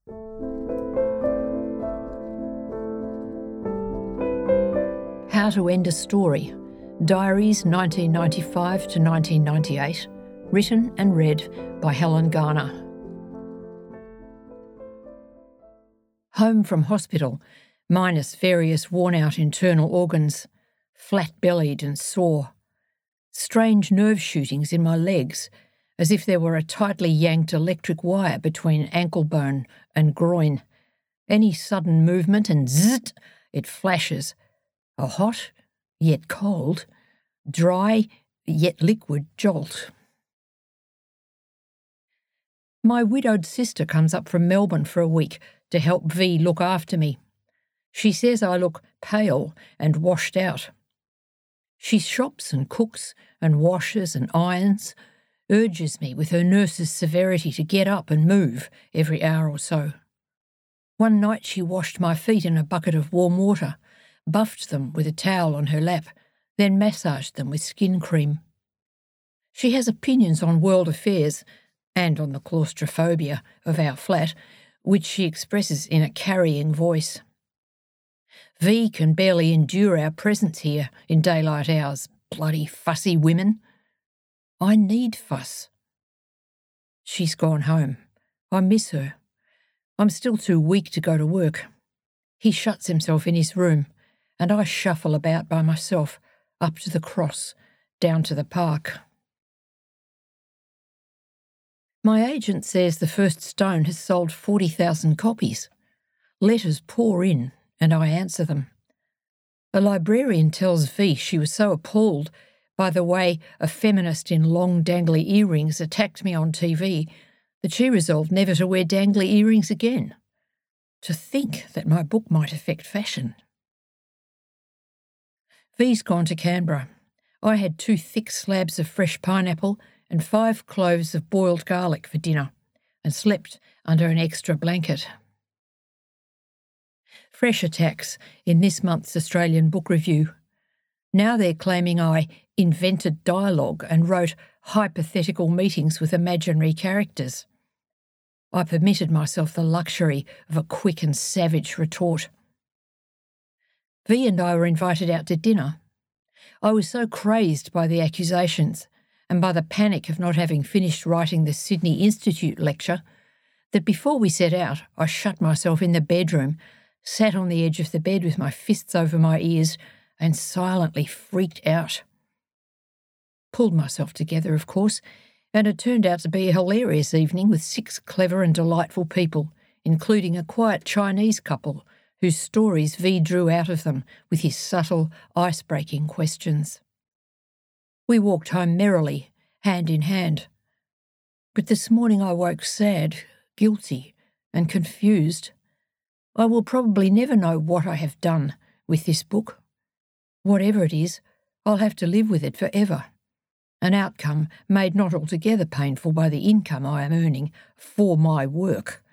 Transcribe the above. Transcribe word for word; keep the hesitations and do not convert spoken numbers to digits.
How to End a Story, Diaries nineteen ninety-five to nineteen ninety-eight, written and read by Helen Garner. Home from hospital, minus various worn-out internal organs, flat-bellied and sore. Strange nerve shootings in my legs, as if there were a tightly yanked electric wire between ankle bone and groin. Any sudden movement and zzzt, it flashes. A hot, yet cold, dry, yet liquid jolt. My widowed sister comes up from Melbourne for a week to help V look after me. She says I look pale and washed out. She shops and cooks and washes and irons, urges me with her nurse's severity to get up and move every hour or so. One night she washed my feet in a bucket of warm water, buffed them with a towel on her lap, then massaged them with skin cream. She has opinions on world affairs and on the claustrophobia of our flat, which she expresses in a carrying voice. V can barely endure our presence here in daylight hours, bloody fussy women. I need fuss. She's gone home. I miss her. I'm still too weak to go to work. He shuts himself in his room, and I shuffle about by myself, up to the cross, down to the park. My agent says the first stone has sold forty thousand copies. Letters pour in, and I answer them. A librarian tells V she was so appalled by the way a feminist in long dangly earrings attacked me on T V that she resolved never to wear dangly earrings again. To think that my book might affect fashion. V's gone to Canberra. I had two thick slabs of fresh pineapple and five cloves of boiled garlic for dinner, and slept under an extra blanket. Fresh attacks in this month's Australian Book Review. Now they're claiming I invented dialogue and wrote hypothetical meetings with imaginary characters. I permitted myself the luxury of a quick and savage retort. V and I were invited out to dinner. I was so crazed by the accusations and by the panic of not having finished writing the Sydney Institute lecture that before we set out, I shut myself in the bedroom, sat on the edge of the bed with my fists over my ears and silently freaked out. Pulled myself together, of course, and it turned out to be a hilarious evening with six clever and delightful people, including a quiet Chinese couple whose stories V drew out of them with his subtle, ice-breaking questions. We walked home merrily, hand in hand. But this morning I woke sad, guilty, and confused. I will probably never know what I have done with this book. Whatever it is, I'll have to live with it forever. An outcome made not altogether painful by the income I am earning for my work.